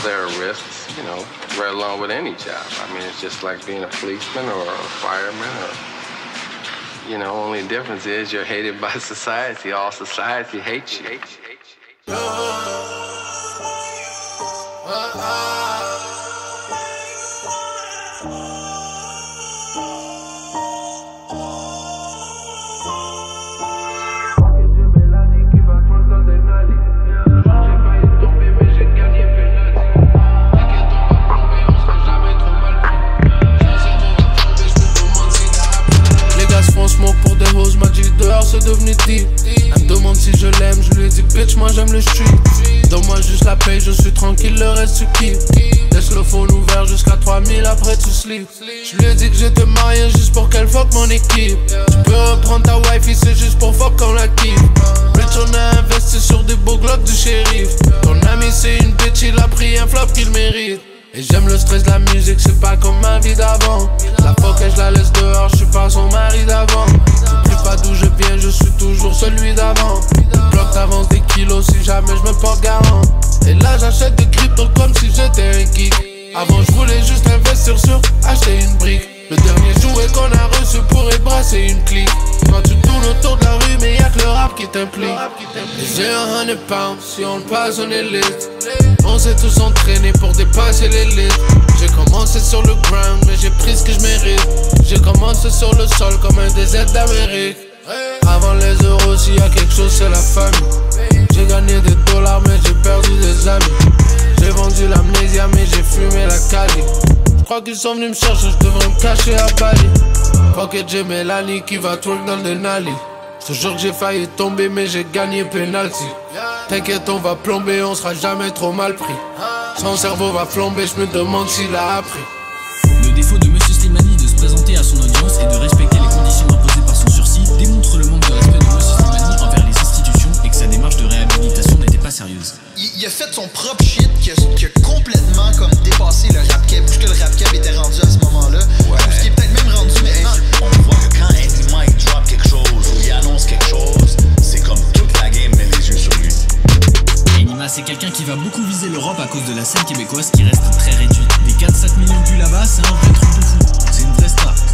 there are risks, you know, right along with any job. I mean, it's just like being a policeman or a fireman or, you know, only difference is you're hated by society. All society hates you. Smoke pour des hoes, m'a dit dehors c'est devenu deep. Elle me demande si je l'aime, je lui ai dit bitch moi j'aime le street. Donne-moi juste la paye, je suis tranquille, le reste tu kiffes. Laisse le phone ouvert jusqu'à 3000 après tu sleep. Je lui ai dit que j'étais marié juste pour qu'elle fuck mon équipe. Tu peux reprendre ta wifi, c'est juste pour fuck qu'on la kiffe. Bitch on a investi sur des beaux glocks du shérif. Ton ami c'est une bitch, il a pris un flop qu'il mérite. Et j'aime le stress de la musique, c'est pas comme ma vie d'avant. La fuck et je la laisse dehors, je suis pas son mari d'avant. J'oublie pas d'où je viens, je suis toujours celui d'avant. Bloc t'avance des kilos si jamais je me porte garant. Et là j'achète des cryptos comme si j'étais un geek. Avant je voulais juste investir sur acheter une brique. Le dernier jouet qu'on a reçu pourrait brasser une clique. Quand tu tournes autour de la rue mais y'a que le rap qui t'implique. Et j'ai 100 pounds, si on le passe on est lit. On s'est tous entraînés pour dépasser les lits. J'ai commencé sur le ground mais j'ai pris ce que je mérite. J'ai commencé sur le sol comme un désert d'Amérique. Avant les euros s'il y a quelque chose c'est la famille. J'ai gagné des dollars mais j'ai perdu des amis. J'ai vendu l'amnésia mais j'ai fumé la cali. Je crois qu'ils sont venus me chercher, je devrais me cacher à Bali. Fuck it, j'ai Mélanie qui va twerk dans le Denali. Je te jure que j'ai failli tomber mais j'ai gagné penalty. T'inquiète on va plomber, on sera jamais trop mal pris. Son cerveau va flamber, je me demande s'il a appris. Le défaut de Monsieur Slimani de se présenter à son audience et de respecter les conditions imposées par son sursis démontre le manque de respect de Monsieur Slimani envers les institutions et que sa démarche de réhabilitation n'était pas sérieuse. Il a fait son propre shit qui a complètement comme dépassé le rap cap, puisque le rap cap était rendu à ce moment-là. Ouais. Ou ce qui est peut-être même rendu maintenant. On voit que quand Andy Mike drop quelque chose ou il annonce quelque chose, c'est comme toute la game met les yeux sur lui. Enima c'est quelqu'un qui va beaucoup viser l'Europe à cause de la scène québécoise qui reste très réduite. Les 4-7 millions de vues là-bas c'est un vrai truc de fou, c'est une vraie star.